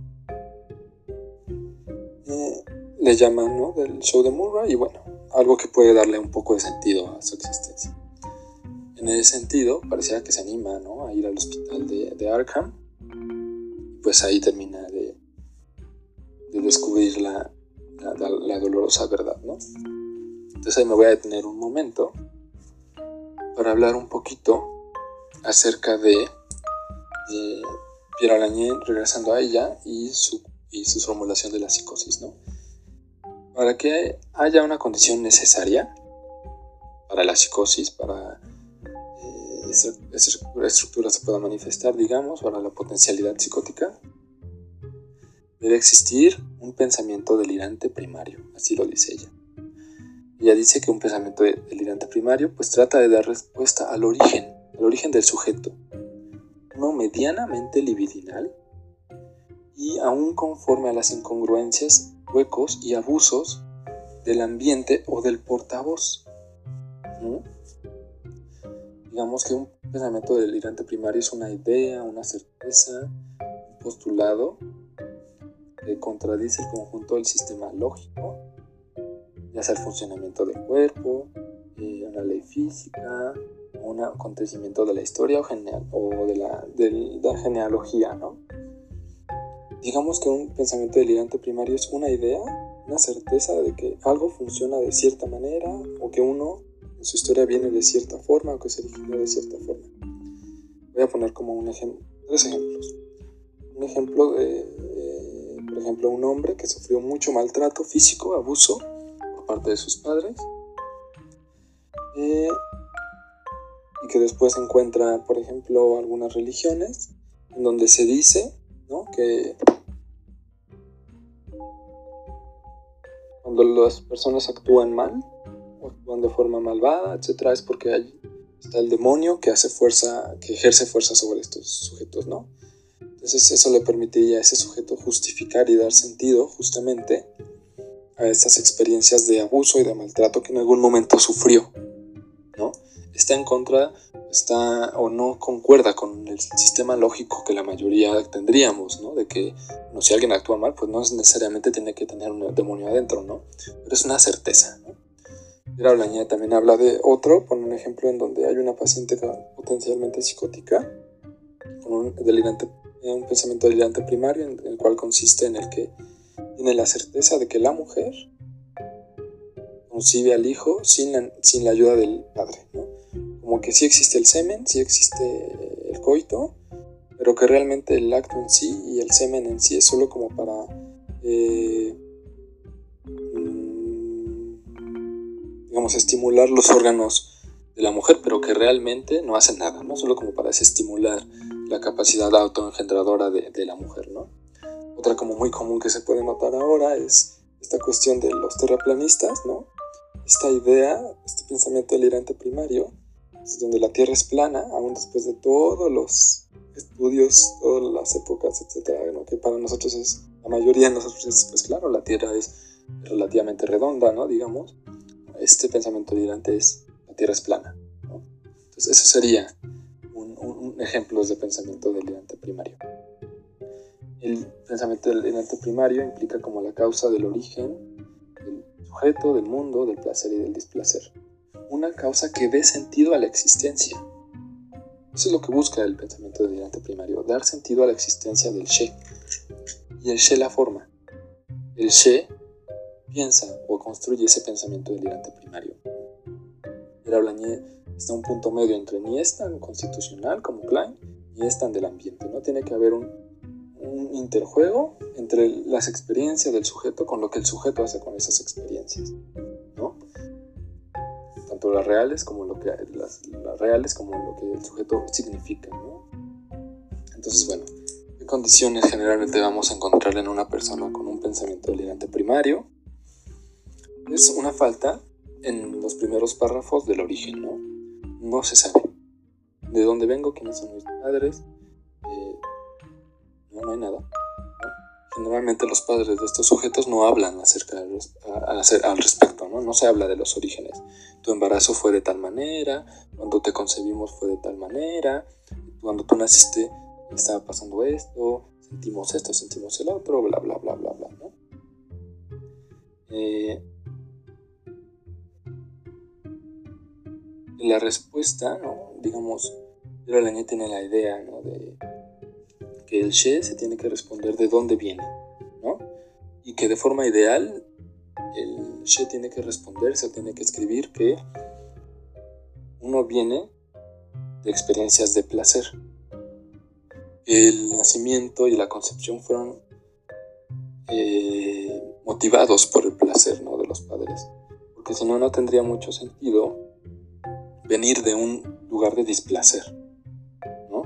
Eh, le llaman, ¿no? Del show de Murray y bueno, algo que puede darle un poco de sentido a su existencia. En ese sentido, parecía que se anima, ¿no? A ir al hospital de, de Arkham. Pues ahí termina de, de descubrir la, la, la dolorosa verdad, ¿no? Entonces ahí me voy a detener un momento para hablar un poquito acerca de, de Pierre Alain regresando a ella y su, y su formulación de la psicosis, ¿no? Para que haya una condición necesaria para la psicosis, para eh, esa, esa estructura se pueda manifestar, digamos, para la potencialidad psicótica, debe existir un pensamiento delirante primario, así lo dice ella. Ella dice que un pensamiento delirante primario pues trata de dar respuesta al origen, al origen del sujeto, uno medianamente libidinal y aún conforme a las incongruencias, huecos y abusos del ambiente o del portavoz. ¿Mm? Digamos que un pensamiento delirante primario es una idea, una certeza, un postulado que contradice el conjunto del sistema lógico, ya sea el funcionamiento del cuerpo, eh, una ley física, un acontecimiento de la historia o, geneal, o de, la, de la genealogía, ¿no? Digamos que un pensamiento delirante primario es una idea, una certeza de que algo funciona de cierta manera o que uno en su historia viene de cierta forma o que se originó de cierta forma. Voy a poner como un ejemplo, tres ejemplos. Un ejemplo de, eh, por por ejemplo, un hombre que sufrió mucho maltrato físico, abuso por parte de sus padres, eh, y que después encuentra, por ejemplo, algunas religiones en donde se dice, ¿no?, que cuando las personas actúan mal o actúan de forma malvada, etcétera, es porque hay, está el demonio que hace fuerza, que ejerce fuerza sobre estos sujetos, ¿no? Entonces eso le permitiría a ese sujeto justificar y dar sentido justamente a estas experiencias de abuso y de maltrato que en algún momento sufrió, ¿no? Está en contra, está o no concuerda con el sistema lógico que la mayoría tendríamos, ¿no? De que, bueno, si alguien actúa mal, pues no necesariamente tiene que tener un demonio adentro, ¿no? Pero es una certeza, ¿no? Vera Olañé también habla de otro, pone un ejemplo en donde hay una paciente potencialmente psicótica con un, delirante, un pensamiento delirante primario, en el cual consiste en el que tiene la certeza de que la mujer concibe al hijo sin la, sin la ayuda del padre, ¿no? Como que sí existe el semen, sí existe el coito, pero que realmente el acto en sí y el semen en sí es solo como para eh, digamos, estimular los órganos de la mujer, pero que realmente no hacen nada, ¿no? Solo como para estimular la capacidad autoengendradora de, de la mujer, ¿no? Otra como muy común que se puede notar ahora es esta cuestión de los terraplanistas, ¿no? Esta idea, este pensamiento delirante primario, es donde la Tierra es plana, aún después de todos los estudios, todas las épocas, etcétera, ¿no? Que para nosotros es, la mayoría de nosotros es, pues claro, la Tierra es relativamente redonda, ¿no? Digamos, este pensamiento delirante es, la Tierra es plana, ¿no? Entonces eso sería un, un, un ejemplo de pensamiento delirante primario. El pensamiento delirante primario implica como la causa del origen del sujeto, del mundo, del placer y del displacer. Una causa que dé sentido a la existencia. Eso es lo que busca el pensamiento delirante primario, dar sentido a la existencia del She. Y el She la forma. El She piensa o construye ese pensamiento delirante primario. Vera Olañé está un punto medio entre ni es tan constitucional como Klein, ni es tan del ambiente, ¿no? Tiene que haber un, un interjuego entre las experiencias del sujeto con lo que el sujeto hace con esas experiencias, ¿no? Tanto las reales como lo que las, las reales como lo que el sujeto significa, ¿no? Entonces, bueno, ¿qué condiciones generalmente vamos a encontrar en una persona con un pensamiento delirante primario? Es una falta en los primeros párrafos del origen, ¿no? No se sabe de dónde vengo, quiénes son mis padres, eh, no, no hay nada, ¿no? Generalmente los padres de estos sujetos no hablan acerca de, a, a, al respecto, ¿no? No se habla de los orígenes. Tu embarazo fue de tal manera, cuando te concebimos fue de tal manera, cuando tú naciste estaba pasando esto, sentimos esto, sentimos el otro, bla, bla, bla, bla, bla, ¿no? Eh, la respuesta, ¿no? Digamos, Vera Olañé tiene la idea, ¿no?, de que el She se tiene que responder de dónde viene, ¿no? Y que de forma ideal el She tiene que responderse o tiene que escribir que uno viene de experiencias de placer. El nacimiento y la concepción fueron eh, motivados por el placer, ¿no?, de los padres. Porque si no, no tendría mucho sentido venir de un lugar de displacer, ¿no?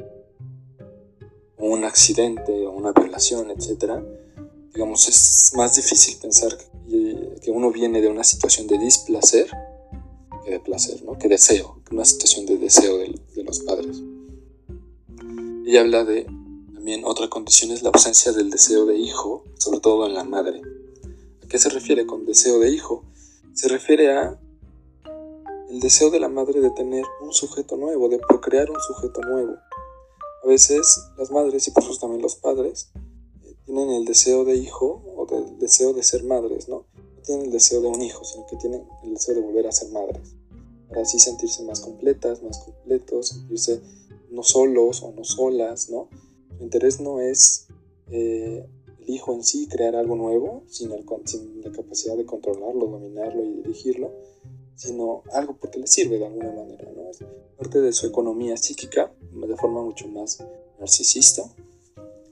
O un accidente, o una violación, etcétera. Digamos, es más difícil pensar que, que uno viene de una situación de displacer que de placer, ¿no? Que deseo, que una situación de deseo de, de los padres. Ella habla de, también otra condición es la ausencia del deseo de hijo, sobre todo en la madre. ¿A qué se refiere con deseo de hijo? Se refiere a el deseo de la madre de tener un sujeto nuevo, de procrear un sujeto nuevo. A veces las madres y por eso también los padres eh, tienen el deseo de hijo o del deseo de ser madres, ¿no? No tienen el deseo de un hijo, sino que tienen el deseo de volver a ser madres, para así sentirse más completas, más completos, sentirse no solos o no solas, ¿no? Su interés no es eh, el hijo en sí, crear algo nuevo, sin, el, sin la capacidad de controlarlo, dominarlo y dirigirlo, sino algo porque le sirve de alguna manera, ¿no? Es parte de su economía psíquica, de forma mucho más narcisista,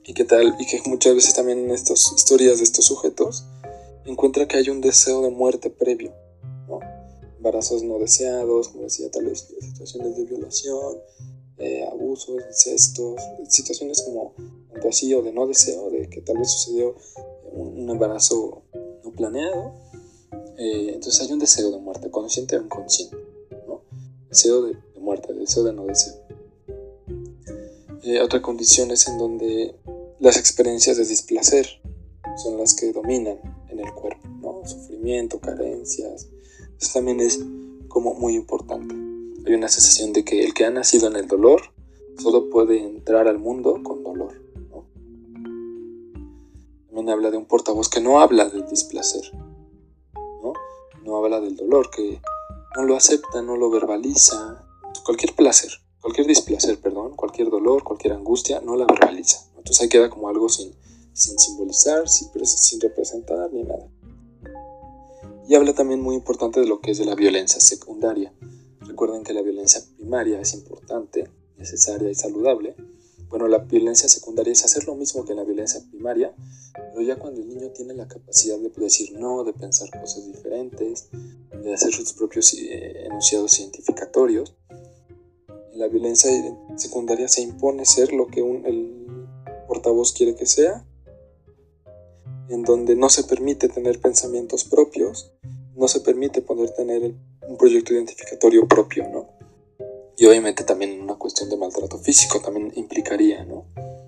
y que tal, y que muchas veces también en estas historias de estos sujetos encuentra que hay un deseo de muerte previo, ¿no? Embarazos no deseados, como decía, tal vez situaciones de violación, eh, abusos, incestos, situaciones como tanto así o de no deseo, de que tal vez sucedió un, un embarazo no planeado. Eh, entonces hay un deseo de muerte, consciente o inconsciente, ¿no? Deseo de, de muerte, deseo de no deseo. Eh, otra condición es en donde las experiencias de displacer son las que dominan en el cuerpo, ¿no? Sufrimiento, carencias. Eso también es como muy importante. Hay una sensación de que el que ha nacido en el dolor solo puede entrar al mundo con dolor, ¿no? También habla de un portavoz que no habla del displacer, ¿no? No habla del dolor, que no lo acepta, no lo verbaliza. Cualquier placer, cualquier displacer, perdón, cualquier dolor, cualquier angustia, no la verbaliza. Entonces ahí queda como algo sin, sin simbolizar, sin, sin representar ni nada. Y habla también muy importante de lo que es de la violencia secundaria. Recuerden que la violencia primaria es importante, necesaria y saludable. Bueno, la violencia secundaria es hacer lo mismo que la violencia primaria, pero ya cuando el niño tiene la capacidad de decir no, de pensar cosas diferentes, de hacer sus propios eh, enunciados identificatorios. En la violencia secundaria se impone ser lo que un, el portavoz quiere que sea, en donde no se permite tener pensamientos propios, no se permite poder tener un proyecto identificatorio propio, ¿no? Y obviamente también una cuestión de maltrato físico también implicaría, ¿no?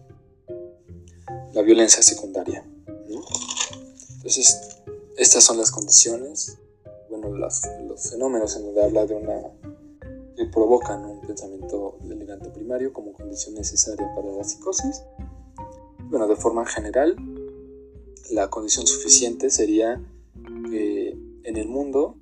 La violencia secundaria, ¿no? Entonces, estas son las condiciones, bueno, las, los fenómenos en donde habla de una que provocan un pensamiento delirante primario como condición necesaria para la psicosis. Bueno, de forma general, la condición suficiente sería que en el mundo,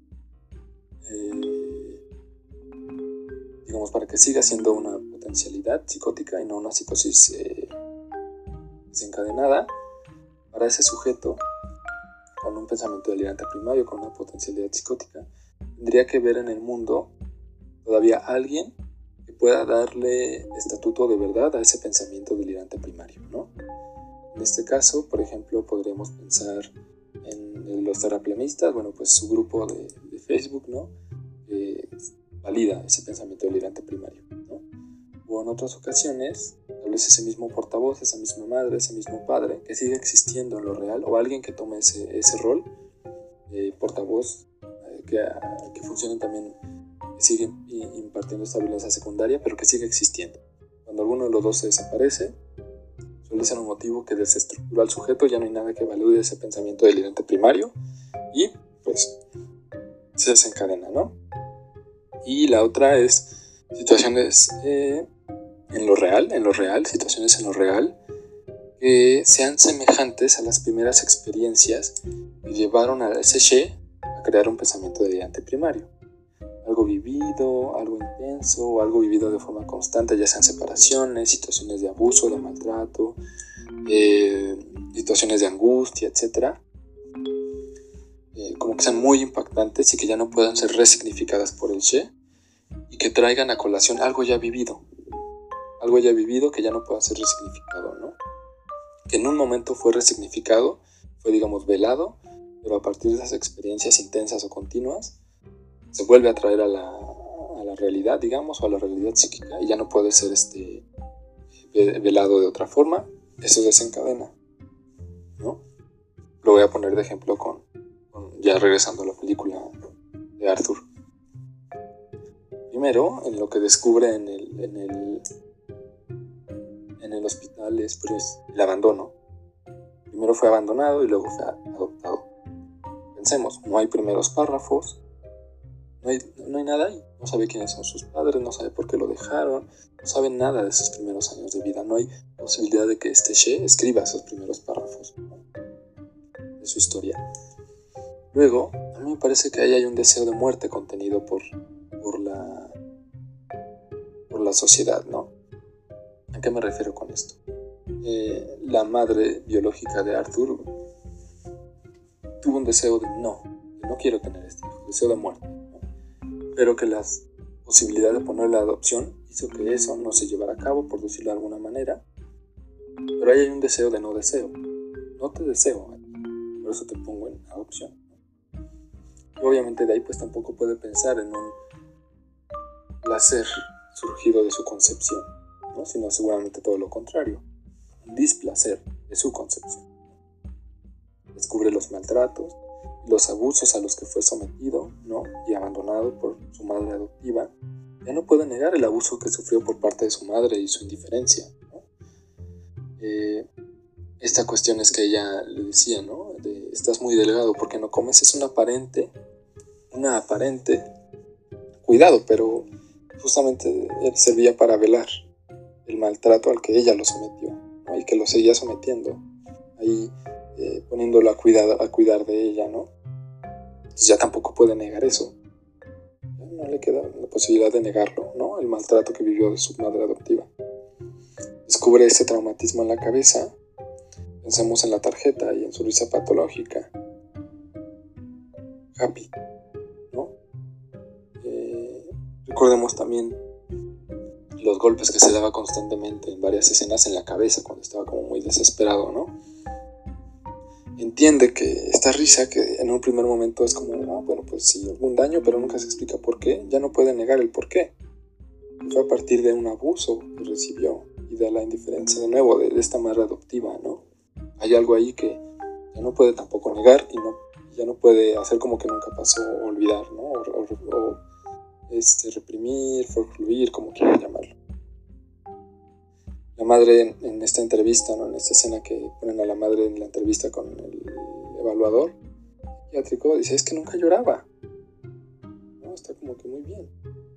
eh, digamos, para que siga siendo una potencialidad psicótica y no una psicosis eh, desencadenada, para ese sujeto con un pensamiento delirante primario, con una potencialidad psicótica, tendría que ver en el mundo todavía alguien que pueda darle estatuto de verdad a ese pensamiento delirante primario, ¿no? En este caso, por ejemplo, podríamos pensar en los terraplanistas, bueno, pues su grupo de, de Facebook, ¿no? Eh, valida ese pensamiento delirante primario, ¿no? O en otras ocasiones, tal vez ese mismo portavoz, esa misma madre, ese mismo padre, que sigue existiendo en lo real, o alguien que tome ese, ese rol de portavoz, eh, que, que funcione también, que sigue impartiendo esta violencia secundaria, pero que sigue existiendo. Cuando alguno de los dos se desaparece, suele ser un motivo que desestructura al sujeto, ya no hay nada que valide ese pensamiento delirante primario y pues se desencadena, ¿no? Y la otra es situaciones eh, en lo real, en lo real, situaciones en lo real que sean semejantes a las primeras experiencias que llevaron a ese She a crear un pensamiento delirante primario. Algo vivido, algo intenso, o algo vivido de forma constante, ya sean separaciones, situaciones de abuso, de maltrato, eh, situaciones de angustia, etcétera. Eh, como que sean muy impactantes y que ya no puedan ser resignificadas por el She, y que traigan a colación algo ya vivido, algo ya vivido que ya no pueda ser resignificado, ¿no? Que en un momento fue resignificado, fue, digamos, velado, pero a partir de esas experiencias intensas o continuas, se vuelve a traer a la, a la realidad, digamos, o a la realidad psíquica, y ya no puede ser este, velado de otra forma. Eso desencadena, ¿no? Lo voy a poner de ejemplo con, con ya regresando a la película de Arthur. Primero, en lo que descubre en el, en el, en el hospital es pues, el abandono. Primero fue abandonado y luego fue adoptado. Pensemos, no hay primeros párrafos, No hay, no hay nada ahí, no sabe quiénes son sus padres, no sabe por qué lo dejaron, no sabe nada de sus primeros años de vida, no hay posibilidad de que este She escriba esos primeros párrafos, ¿no? De su historia. Luego, a mí me parece que ahí hay un deseo de muerte contenido por, por, la, por la sociedad, ¿no? ¿A qué me refiero con esto? Eh, la madre biológica de Arthur tuvo un deseo de no, de no quiero tener este hijo, deseo de muerte. Pero que la posibilidad de poner la adopción hizo que eso no se llevara a cabo, por decirlo de alguna manera, Pero ahí hay un deseo de no deseo. No te deseo, por eso te pongo en adopción. Y obviamente de ahí pues tampoco puede pensar en un placer surgido de su concepción, ¿no? Sino seguramente todo lo contrario, un displacer de su concepción. Descubre los maltratos, los abusos a los que fue sometido, ¿no? Y abandonado por su madre adoptiva. Ya no puede negar el abuso que sufrió por parte de su madre y su indiferencia, ¿no? Eh, esta cuestión es que ella le decía, ¿no? De, estás muy delgado porque no comes, es una aparente, una aparente cuidado, pero justamente él servía para velar el maltrato al que ella lo sometió, ¿no? Y que lo seguía sometiendo, ahí eh, poniéndolo a cuidar, a cuidar de ella, ¿no? Entonces ya tampoco puede negar eso. Ya no le queda la posibilidad de negarlo, ¿no? El maltrato que vivió de su madre adoptiva. Descubre ese traumatismo en la cabeza. Pensemos en la tarjeta y en su risa patológica. Happy, ¿no? Eh, recordemos también los golpes que se daba constantemente en varias escenas en la cabeza cuando estaba como muy desesperado, ¿no? Entiende que esta risa, que en un primer momento es como, ah, bueno, pues sí, algún daño, pero nunca se explica por qué, ya no puede negar el por qué. Fue a partir de un abuso que recibió y de la indiferencia de nuevo de, de esta madre adoptiva, ¿no? Hay algo ahí que ya no puede tampoco negar y no, ya no puede hacer como que nunca pasó, o olvidar, ¿no? O, o, o este, reprimir, forcluir, como quieran llamarlo. La madre en, en esta entrevista, ¿no? En esta escena que ponen a la madre en la entrevista con el evaluador psiquiátrico, dice, es que nunca lloraba, ¿no? Está como que muy bien.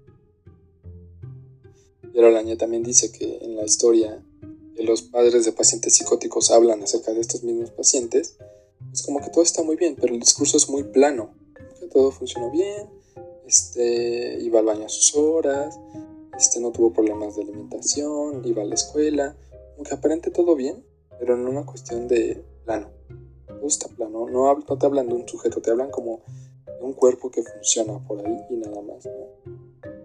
Y ahora Lañé también dice que en la historia que los padres de pacientes psicóticos hablan acerca de estos mismos pacientes, es como que todo está muy bien, pero el discurso es muy plano, que todo funcionó bien, este, iba al baño a sus horas, este, no tuvo problemas de alimentación, iba a la escuela, como que aparente todo bien, pero en una cuestión de plano, todo está plano, no, no te hablan de un sujeto, te hablan como de un cuerpo que funciona por ahí y nada más, ¿no?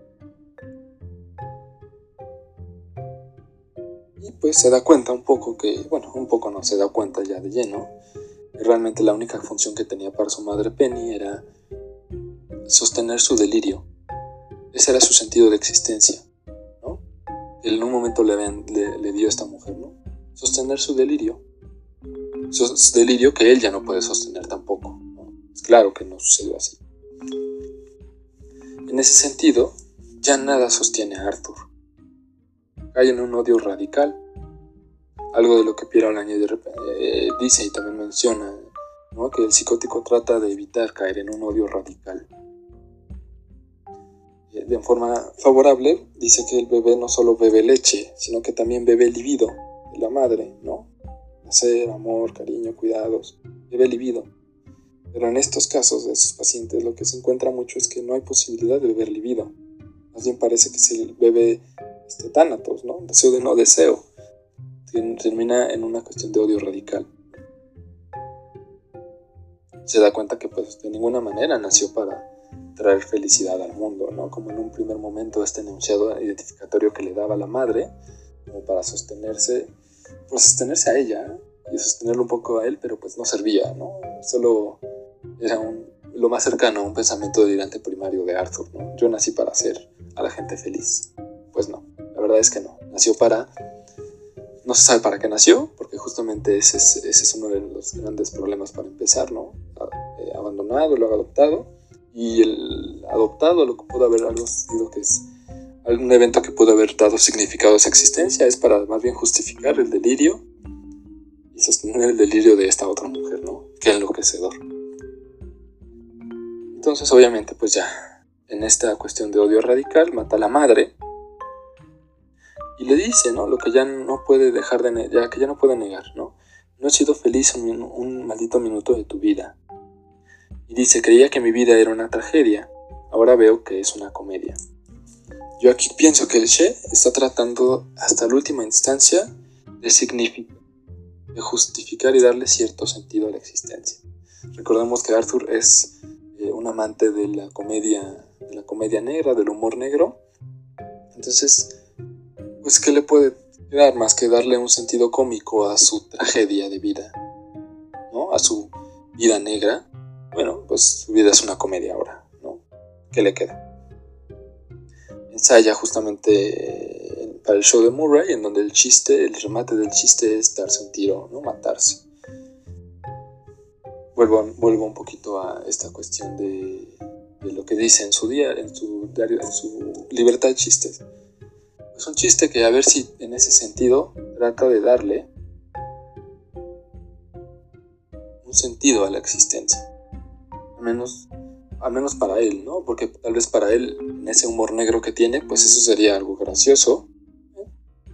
Y pues se da cuenta un poco que, bueno, un poco no, se da cuenta ya de lleno, que realmente la única función que tenía para su madre Penny era sostener su delirio. Ese era su sentido de existencia, ¿no? En un momento le, ven, le, le dio a esta mujer, ¿no? Sostener su delirio. Su delirio que él ya no puede sostener tampoco, ¿no? Es claro que no sucedió así. En ese sentido, ya nada sostiene a Arthur. Cae en un odio radical, algo de lo que Pierre Lañé eh, dice y también menciona, ¿no? Que el psicótico trata de evitar caer en un odio radical. Eh, de forma favorable, dice que el bebé no solo bebe leche, sino que también bebe libido de la madre, ¿no? Placer, amor, cariño, cuidados, bebe libido. Pero en estos casos de esos pacientes lo que se encuentra mucho es que no hay posibilidad de beber libido. Más bien parece que se bebe este, tánatos, ¿no? Deseo de no deseo. Termina en una cuestión de odio radical. Se da cuenta que pues de ninguna manera nació para traer felicidad al mundo, ¿no? Como en un primer momento este enunciado identificatorio que le daba la madre, como para sostenerse, pues sostenerse a ella y sostenerlo un poco a él, pero pues no servía, ¿no? Solo era un, lo más cercano a un pensamiento delirante primario de Arthur, ¿no? Yo nací para hacer a la gente feliz. Pues no, la verdad es que no. Nació para... No se sabe para qué nació, porque justamente ese es, ese es uno de los grandes problemas para empezar, ¿no? Eh, abandonado, luego adoptado, y el adoptado lo que pudo haber algo sido que es algún evento que pudo haber dado significado a esa existencia, es para más bien justificar el delirio y sostener el delirio de esta otra mujer, ¿no? Qué enloquecedor. Entonces, obviamente, pues ya, en esta cuestión de odio radical, mata a la madre, y le dice, ¿no? Lo que ya no puede dejar de negar, que ya no puede negar, ¿no? No he sido feliz un, un maldito minuto de tu vida. Y dice, creía que mi vida era una tragedia, ahora veo que es una comedia. Yo aquí pienso que el She está tratando hasta la última instancia de significar, de justificar y darle cierto sentido a la existencia. Recordemos que Arthur es eh, un amante de la comedia, de la comedia negra, del humor negro. Entonces, pues, ¿qué le puede, dar más que darle un sentido cómico a su tragedia de vida, ¿no? A su vida negra. Bueno, pues su vida es una comedia ahora, ¿no? ¿Qué le queda? Ensaya justamente para el show de Murray, en donde el chiste, el remate del chiste es darse un tiro, ¿no? Matarse. Vuelvo, vuelvo un poquito a esta cuestión de, de lo que dice en su día, en su diario, en su libertad de chistes. Es un chiste que, a ver si en ese sentido trata de darle un sentido a la existencia, al menos, al menos para él, ¿no? Porque tal vez para él, en ese humor negro que tiene, pues eso sería algo gracioso, ¿eh?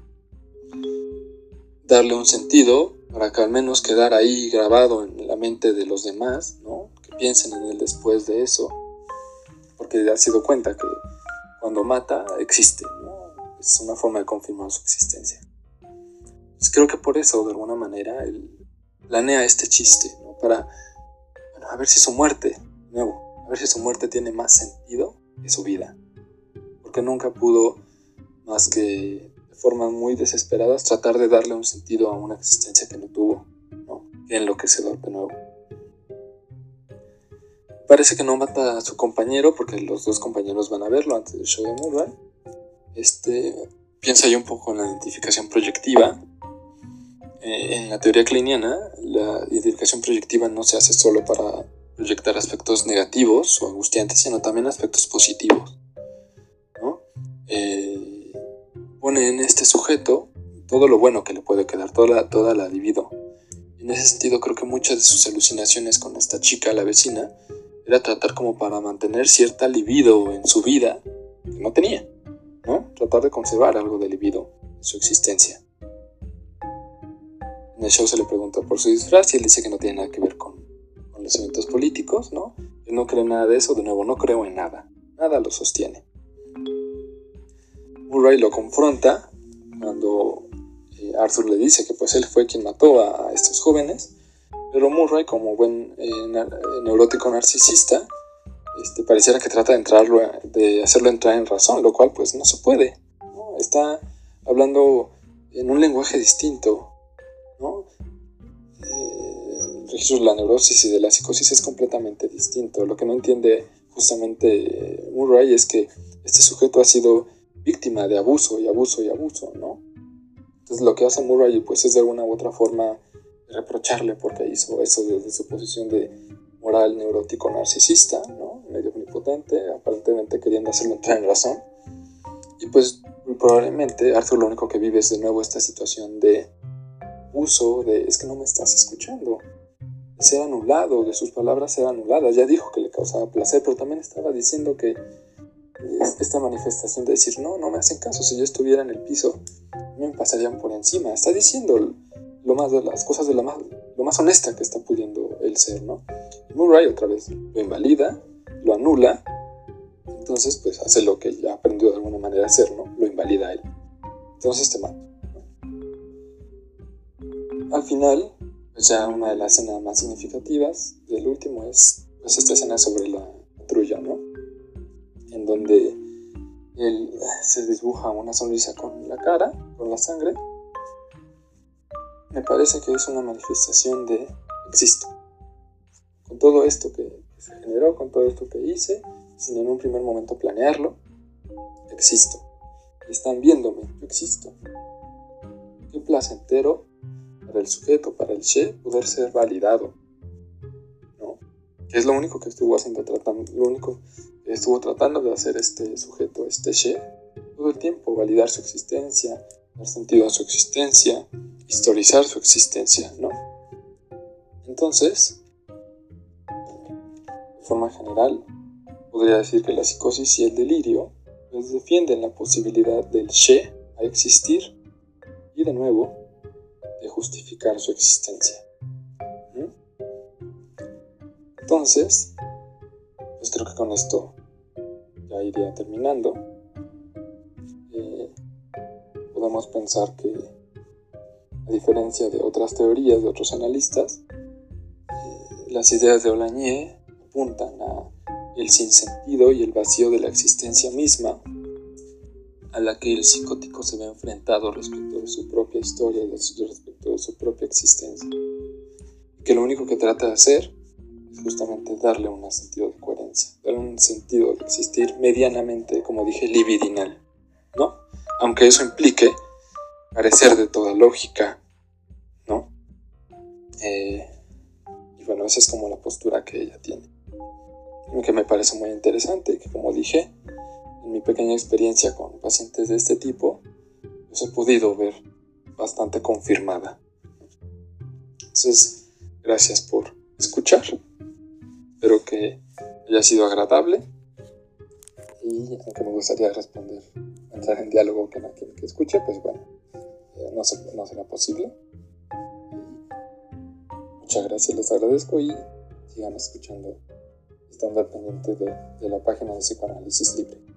Darle un sentido para que al menos quedara ahí grabado en la mente de los demás, ¿no? Que piensen en él después de eso, porque ya se dio cuenta que cuando mata existe, ¿no? Es una forma de confirmar su existencia. Pues creo que por eso, de alguna manera, él planea este chiste, ¿no? Para, bueno, a ver si su muerte, de nuevo, a ver si su muerte tiene más sentido que su vida. Porque nunca pudo, más que de formas muy desesperadas, tratar de darle un sentido a una existencia que no tuvo, ¿no? Qué enloquecedor, de nuevo. Parece que no mata a su compañero, porque los dos compañeros van a verlo antes del show de Murray. Este, piensa yo un poco en la identificación proyectiva. Eh, en la teoría kleiniana, la identificación proyectiva no se hace solo para proyectar aspectos negativos o angustiantes, sino también aspectos positivos, ¿no? Eh, pone en este sujeto todo lo bueno que le puede quedar, toda la, toda la libido. En ese sentido, creo que muchas de sus alucinaciones con esta chica, la vecina, era tratar como para mantener cierta libido en su vida que no tenía, ¿no? Tratar de conservar algo de libido en su existencia. En el show se le pregunta por su disfraz y él dice que no tiene nada que ver con, con los eventos políticos, ¿no? Él no cree en nada de eso, de nuevo, no creo en nada. Nada lo sostiene. Murray lo confronta cuando eh, Arthur le dice que pues él fue quien mató a, a estos jóvenes, pero Murray, como buen eh, neurótico narcisista, Este, pareciera que trata de, entrarlo, de hacerlo entrar en razón, lo cual pues no se puede, ¿no? Está hablando en un lenguaje distinto, ¿no? Eh, el registro de la neurosis y de la psicosis es completamente distinto. Lo que no entiende justamente Murray es que este sujeto ha sido víctima de abuso y abuso y abuso, ¿no? Entonces lo que hace Murray pues es de alguna u otra forma reprocharle porque hizo eso desde su posición de moral neurótico narcisista, ¿no? Medio omnipotente, aparentemente queriendo hacerlo entrar en razón. Y pues probablemente Arthur lo único que vive es de nuevo esta situación de uso, de es que no me estás escuchando, de ser anulado, de sus palabras ser anuladas. Ya dijo que le causaba placer, pero también estaba diciendo que esta manifestación de decir no, no me hacen caso, si yo estuviera en el piso me pasarían por encima. Está diciendo lo más de las cosas de la más, lo más honesta que está pudiendo él ser, ¿no? Murray otra vez lo invalida, lo anula, entonces pues hace lo que ya aprendió de alguna manera a hacer, ¿no? Lo invalida a él. Entonces te mata, ¿no? Al final, pues ya una de las escenas más significativas del último es pues esta escena sobre la patrulla, ¿no? En donde él se dibuja una sonrisa con la cara, con la sangre. Me parece que es una manifestación de existo. Con todo esto que se generó, con todo esto que hice, sin en un primer momento planearlo, existo. Están viéndome, yo existo. Qué placentero para el sujeto, para el She, poder ser validado, ¿no? Que es lo único que estuvo haciendo, tratando, lo único que estuvo tratando de hacer este sujeto, este She, todo el tiempo, validar su existencia, dar sentido a su existencia, historizar su existencia, ¿no? Entonces, de forma general, podría decir que la psicosis y el delirio pues defienden la posibilidad del She a existir y, de nuevo, de justificar su existencia. ¿Mm? Entonces, pues creo que con esto ya iría terminando. Eh, podemos pensar que, a diferencia de otras teorías de otros analistas, eh, las ideas de Olagnier apuntan a el sinsentido y el vacío de la existencia misma, a la que el psicótico se ve enfrentado respecto de su propia historia y respecto de su propia existencia. Que lo único que trata de hacer es justamente darle un sentido de coherencia, darle un sentido de existir medianamente, como dije, libidinal, ¿no? Aunque eso implique carecer de toda lógica, ¿no? Eh, y bueno, esa es como la postura que ella tiene, que me parece muy interesante, que como dije, en mi pequeña experiencia con pacientes de este tipo, pues he podido ver bastante confirmada. Entonces, gracias por escuchar. Espero que haya sido agradable. Y aunque me gustaría responder, entrar en diálogo con aquel que escuche, pues bueno, eh, no, se, no será posible. Muchas gracias, les agradezco y sigan escuchando, estando al pendiente de, de la página de Psicoanálisis Libre.